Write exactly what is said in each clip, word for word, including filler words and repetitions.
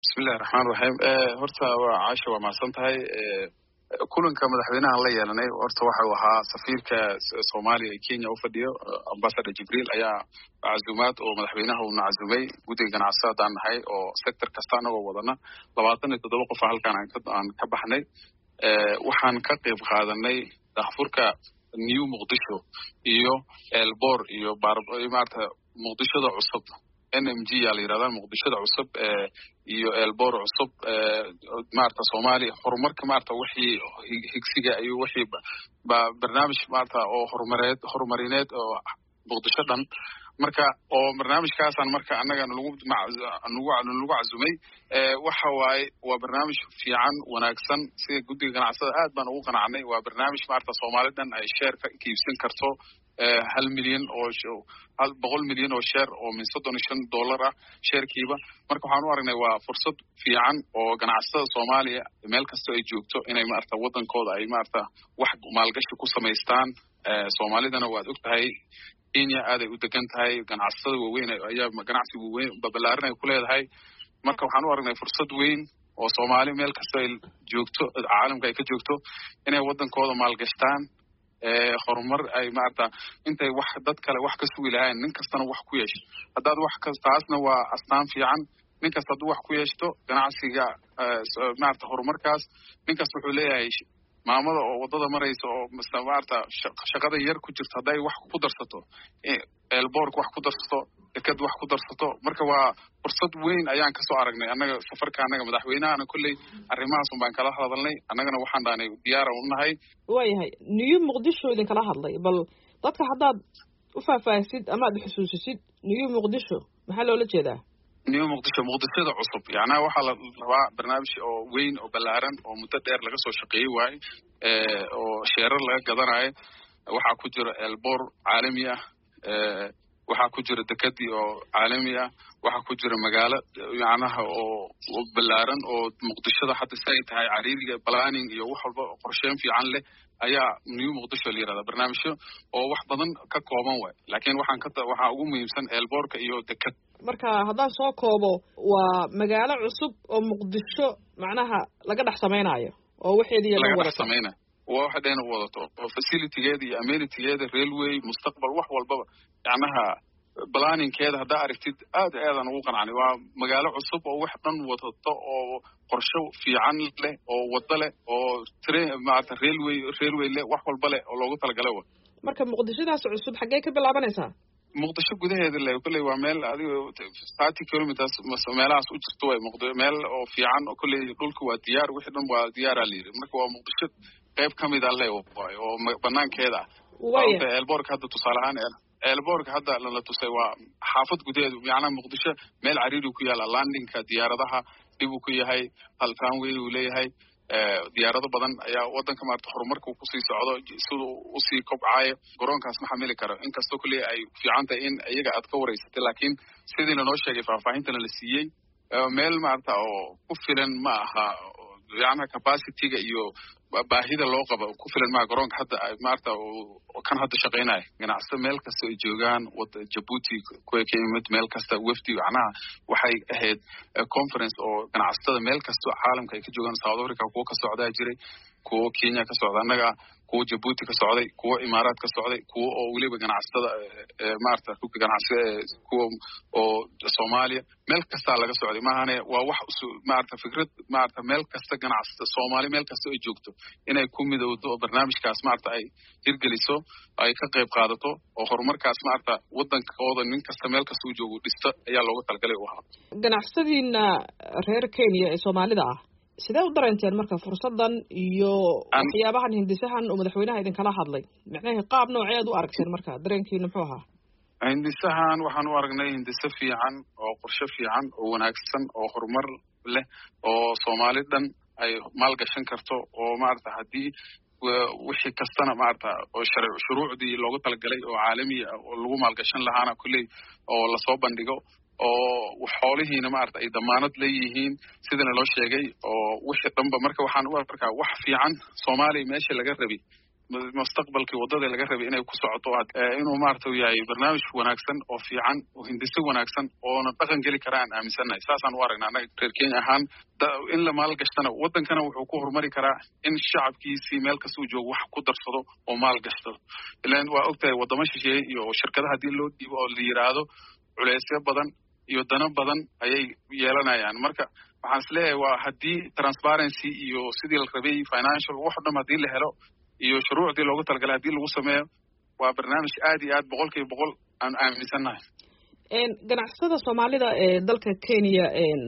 bismillahi raxmaan raxiim horta waa caasha waa mahadsan tahay kulanka madaxweynahan la yeelanay horta waxa uu ahaa safiirka soomaaliya ee kenya u fadhiyo ambassador jibriil ayaa casuumaad oo madaxweynaha uuna cazumay guddiga ganacsi haddaan nahay oo sector kasta anagoo wadana labaatan iyo toddoba qof halkaan aan ka baxnay waxaan ka qayb qaadanay daahfurka new muqdisho iyo elbor iyo maarata muqdishoda cusub n m g yaa la yidhahdaa muqdishoda cusub iyo elbor cusub maarata soomaaliya horumarka maarata wixii higsiga iyo wixii barnaamij maarata oo horumareed horumarineed oo muqdisho dhan marka oo barnaamijkaasaan marka annaga nagu nagu cazumay waxa waaye waa barnaamij fiican wanaagsan sida guddiga ganacsada aad baan ugu qanacnay waa barnaamij maarata soomaali dhan ay sheer ka iibsan karto hal milyan oo hal boqol milyan oo sheer oo min soddon iyo shan dollar ah sheerkiiba marka waxaan u aragnay waa fursad fiican oo ganacsatada soomaaliya meel kasta ay joogto inay maarata waddankooda ay maarata wax maalgashi ku samaystaan soomaalidana waad og tahay kenya aaday u degan tahay ganacsatada waaweyn ayaa ganacsi waaweyn babalaaran ay ku leedahay marka waxaan u aragnay fursad weyn oo soomaali meel kasta ay joogto caalamka ay ka joogto inay waddankooda maalgashtaan horumar ay maarata intay wax dad kale wax ka sugi lahayn nin kastana wax ku yeesho haddaad wax kas taasna waa astaan fiican nin kasta hadduu wax ku yeeshto ganacsiga maarata horumarkaas nin kasta wuxuu leeyahay maamada oo waddada maraysa oo maarata shaqada yar ku jirto hadday wax ku darsato elbork wax ku darsato deked wax ku darsato marka waa fursad weyn ayaan kasoo aragnay annaga safarka annaga madaxweynahana kolley arrimahaas un baan kala hadalnay annagana waxaan dhaanay diyaara u nahay waayahay new muqdisho idin kala hadlay bal dadka haddaad u faahfaahisid amaad xusuusisid new muqdisho maxaa loola jeedaa new muqdisho muqdishoda cusub yacnaa waxaa la rabaa barnaamij oo weyn oo ballaaran oo muddo dheer laga soo shaqeeyey waaye oo sheerar laga gadanayo waxaa ku jira elbor caalami ah waxaa ku jira dekadii oo caalami ah waxaa ku jira magaalo macnaha oo ballaaran oo muqdishoda hadda si ay tahay cariiriga planning iyo wax walba qorsheyn fiican leh ayaa new muqdisho la yidhahdaa barnaamijyo oo wax badan ka kooban waay laakiin waxaan ka waxaa ugu muhiimsan elborka iyo dekad marka haddaan soo koobo waa magaalo cusub oo muqdisho macnaha laga dhex samaynayo oo waxeedii laga dhex samaynayo waa waxa dheena u wadato oo facilitygeeda iyo amenitygeeda railway mustaqbal wax walbaba yacnaha planninkeeda haddaa aragtid aad aadaan ugu qanacnay waa magaalo cusub oo wax dhan wadato oo qorsho fiican leh oo waddo leh oo train maarata railway railway leh wax walba leh oo loogu talagalay wa marka muqdishodaas cusub xaggee ka bilaabanaysaa muqdisho gudaheeda le kolley waa meel adiga thirty kilometers meelahaas u jirto way muqd meel oo fiican oo kolley dhulka waa diyaar wixii dhan waa diyaaraa la yidhi marka waa muqdisho qayb ka mid a le waay oo banaankeeda ah elborka hadda tusaale ahaan elborka hadda lala tusay waa xaafad gudaheedu macnaha muqdisho meel cariiri ku yaala landingka diyaaradaha dhib uu ku yahay halkaan weyn uu leeyahay diyaarado badan ayaa waddanka maarata horumarka kusii socdo siduu usii kobcaayo garoonkaas ma xamili karo inkastoo kulley ay fiican tahay in iyaga aad ka wareysatay laakiin sidii lanoo sheegay faahfaahintana la siiyey meel maarata oo ku filan ma aha yacnaha capacityga iyo baahida loo qabo ku filan maha garoonka hadda maarata kan hadda shaqaynaya ganacsato meel kasta ay joogaan jabuuti kuwa ka yimid meel kasta wafdi macnaha waxay ahayd conference oo ganacsatada meel kasta caalamka ay ka joogaan south africa kuwo ka socdaa jiray kuwo kenya ka socda annaga kuwo jabuuti ka socday kuwo imaaraad ka socday kuwo oo weliba ganacsatada maarata rugka ganacsiga kuwa oo soomaaliya meel kastaa laga socday maahane waa wax maarata fikrad maarata meel kasta ganacsata soomaali meel kasta ay joogto inay ku midowdo oo barnaamijkaas maarata ay hirgeliso ay ka qayb qaadato oo horumarkaas maarata waddankooda nin kasta meel kasta u joogo dhisto ayaa looga talagalay u ahaa ganacsadiina reer kenya ee soomaalida ah sidee u dareenteen marka fursadan iyo waxyaabahan hindisahan oo madaxweynaha idinkala hadlay macnaha qaab nooceed u aragteen marka dareenkiina muxuu ahaa hindisahan waxaan u aragnay hindise fiican oo qorshe fiican oo wanaagsan oo horumar leh oo soomaali dhan ay maalgashan karto oo maarata haddii wixii kastana maarata oo shuruucdii loogu talagalay oo caalami ah oo lagu maalgashan lahaana kulley oo lasoo bandhigo oo xoolihiina maarata ay damaanad leeyihiin sidana loo sheegay oo wixii dhanba marka waxaan u arkaa wax fiican soomaaliya meesha laga rabay mustaqbalkii wadada laga rabay inay ku socoto inuu maartay yahay barnaamij wanaagsan oo fiican oo hindise wanaagsan oo na dhaqan gali karaan aaminsanahay saasaan u aragnaa anaga reer Kenya ahaan in la maal gashana wadankana wuxuu ku horumari karaa in shacabkiisii meel kasta uu joogo wax ku darsado oo maal gashado ilaan waa ogtahay wadamo shisheeye iyo shirkadaha hadii loo dhiibo oo la yiraahdo culeysyo badan iyo dano badan ayay yeelanayaan marka waxaan isleeyahay waa haddii transparency iyo sidii la rabay financial wax dhan haddii la helo iyo shuruucdii loogu talagalay haddii lagu sameeyo waa barnaamij aad iyo aad boqolkiiba boqol aan aaminsannahay ganacsatada soomaalida ee dalka Kenya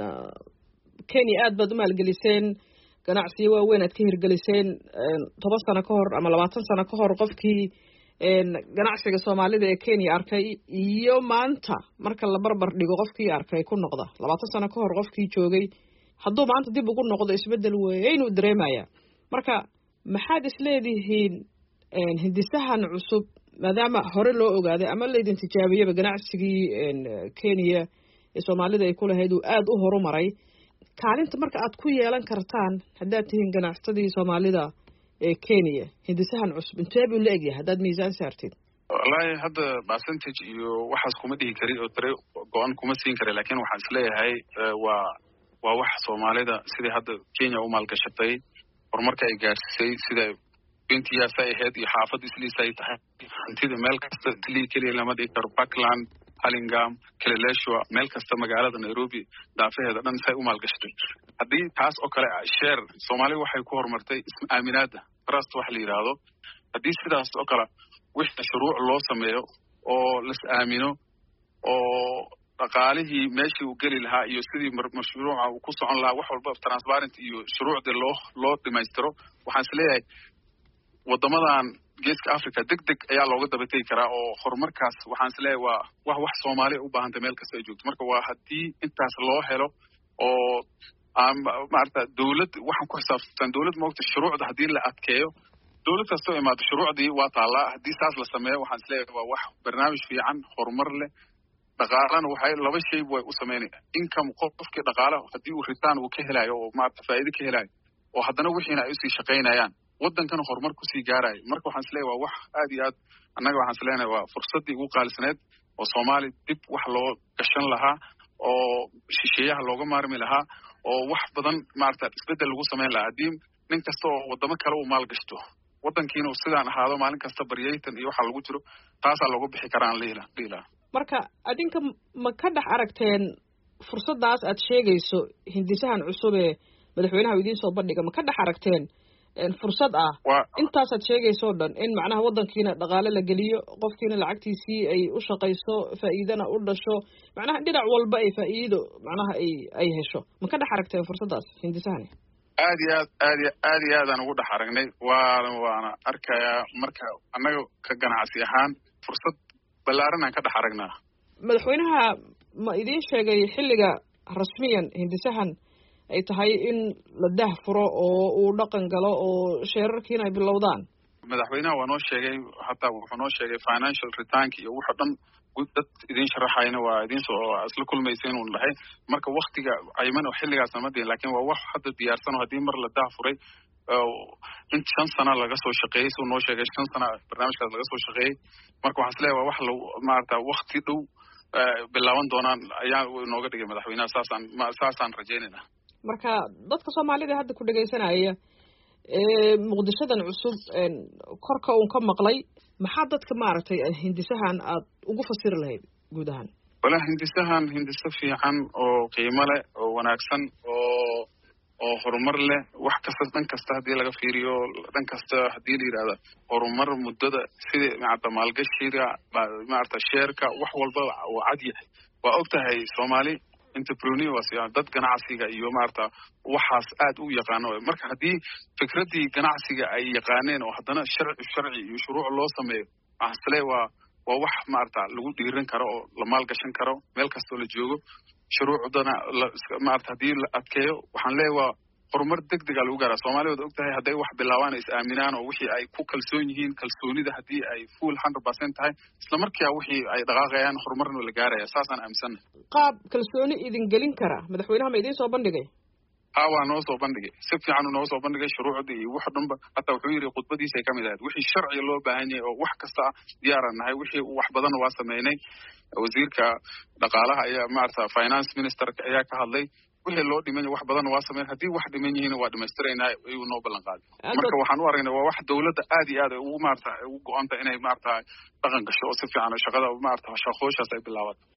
Kenya aad baad u maalgeliseen ganacsiyo waaweyn aad ka hirgeliseen toban sano ka hor ama labaatan sano ka hor qofkii ganacsiga soomaalida ee Kenya arkay iyo maanta marka la barbar dhigo qofkii arkay ku noqda labaatan sano ka hor qofkii joogay hadduu maanta dib ugu noqdo isbedel weyn uu dareemaya marka maxaad isleedihiin hindisahan cusub maadaama hore loo ogaaday ama la idin tijaabiyaba ganacsigii Kenya ee soomaalida ay ku lahayd uu aad u horumaray kaalinta marka aad ku yeelan kartaan haddaad tihiin ganacsadii soomaalida ee Kenya hindisahan cusub intee buu la egyahay haddaad miisaan saartid wallahi hadda percentage iyo waxaas kuma dhihi kari oo tare go'aan kuma siin kari laakiin waxaan isleeyahay waa waa wax soomaalida sidii hadda Kenya u maalgashatay horumarka ay gaarsiisay sida intiyaasa ay ahayd iyo xaafad isliisa ay tahay hantida meel kasta tilii keliya lama dhigi karo Parkland Hurlingham Kileleshwa meel kasta magaalada Nairobi daafaheeda dhan say u maalgashatay haddii taas oo kale share Soomaaliya waxay ku horumartay aaminaada trust wax la yiraahdo haddii sidaas oo kale wixii shuruuc loo sameeyo oo la aamino oo dhaqaalihii meeshii uu geli lahaa iyo sidii mashruuca uu ku socon lahaa wax walba transparent iyo shuruucda loo loo dhimaystiro waxaan isleeyahay wadamadan geeska Africa degdeg ayaa looga dabatay karaa oo horumarkaas waxaan isleeyahay waa wax wax Soomaaliya u baahan tahay meel kasta ay joogto marka waa haddii intaas loo helo oo aan maarta dawlad waxaan ku xisaabtan dawlad moogta shuruucda haddii la adkeeyo dawlad kasta oo imaado shuruucdii waa taala haddii saas la sameeyo waxaan isleeyahay waa wax barnaamij fiican horumar leh dhaqaalana waxay laba shay way u sameynayaan income qofkii dhaqaalaha haddii uu ritaan uu ka helayo oo maarta faa'iido ka helayo oo haddana wixiina ay usii shaqaynayaan waddankana horumar ku sii gaarayo marka waxaan isleeyahay waa wax aad iyo aad annaga waxaan isleeyahay waa fursaddii ugu qaalisneed oo Soomaali dib wax loo gashan lahaa oo shisheeyaha looga maarmi lahaa oo wax badan maarta isbedel lagu sameyn lahaa haddii nin kasta oo wadamo kale uu maal gashto waddankiina sidaan ahaado maalin kasta baryaytan iyo waxa lagu jiro taasaa lagu bixi karaan leela leela marka adinka ma ka dhex aragteen fursadaas aad sheegayso hindisahan cusub ee madaxweynaha idiin soo bandhiga ma ka dhex aragteen fursad ah intaas aad sheegayso dhan in macnaha waddankiina dhaqaale la geliyo qofkiina lacagtiisii ay u shaqayso faa'iidana u dhasho macnaha dhinac walba ay faa'iido macnaha ay ay hesho ma ka dhex aragteen fursadaas hindisahani aad iyo aad aad iyo aad iyo aadaan ugu dhex aragnay waana waana arkayaa marka annaga ka ganacsi ahaan fursad ballaaran aan ka dhex aragnaa madaxweynaha ma idiin sheegay xilliga rasmiyan hindisahan ay tahay in la dah furo oo uu dhaqan galo oo sheerarkiina ay bilowdaan madaxweynaha waa noo sheegay hataa wuxuu noo sheegay financial return iyo wuxuu dhan dad idin sharaxayna waa idin soo asla kulmaysa inuu dhahay marka waqtiga ayman oo xilligaas ma diin laakiin waa wax hadda diyaarsan oo hadii mar la dah furay in shan sano laga soo shaqeeyay soo noo sheegay shan sano barnaamijkaas laga soo shaqeeyay marka waxaan isleeyahay waa wax la maarta waqti dhow bilaaban doonaan ayaa inooga dhigay madaxweynaha saasaan saasaan rajaynaynaa marka dadka Soomaalida hadda ku dhageysanaya ee muqdishadan cusub korka uu ka maqlay maxaa dadka maaragtay hindisahan aad ugu fasiri lahayd guud ahaan wala hindisahan hindisa fiican oo qiimo leh oo wanaagsan oo oo horumar leh wax kasta dhan kasta hadii laga fiiriyo dhan kasta hadii la yiraahdo horumar muddada sidii maarta maalgashiga maarta sheerka wax walba oo cad yahay waa ogtahay Soomaali entrepreneurs ya dad ganacsiga iyo maarta waxaas aad u yaqaano marka hadii fikradii ganacsiga ay yaqaaneen oo hadana sharci sharci iyo shuruuc loo sameeyo aslee waa waa wax maarta lagu dhiiran karo oo la maal gashan karo meel kasta oo la joogo shuruucdana maarta hadii la adkeeyo waxaan leeyahay horumar degdeg ah lagu gaaraa Soomaaliyeed ogtahay haday wax bilaawaan is aaminaan oo wixii ay ku kalsoon yihiin kalsoonida hadii ay full one hundred percent tahay isla markaa wixii ay dhaqaaqayaan horumarna la gaaraya saasaan aaminsan qaab kalsooni idin gelin kara madaxweynaha ma idin soo bandhigay ها waa noo soo bandhigay si fiican uu noo soo bandhigay shuruucdii iyo wax dhanba hatta wuxuu yiri khudbadiisa ay kamid ahayd wixii sharci loo baahan yahay oo wax kasta diyaaranahay wixii wax badan waa sameeynay wasiirka dhaqaalaha ayaa maarta finance minister ayaa ka hadlay wixii loo dhiman wax badan waa sameeyay hadii wax dhiman yihiin waa dhameystireenay ayuu noo ballan qaaday marka waxaan u aragnay waa wax dawladda aad iyo aad ugu maarta ugu go'anta inay maarta dhaqan gasho oo si fiican shaqada maarta shaqooyinkaas ay bilaabato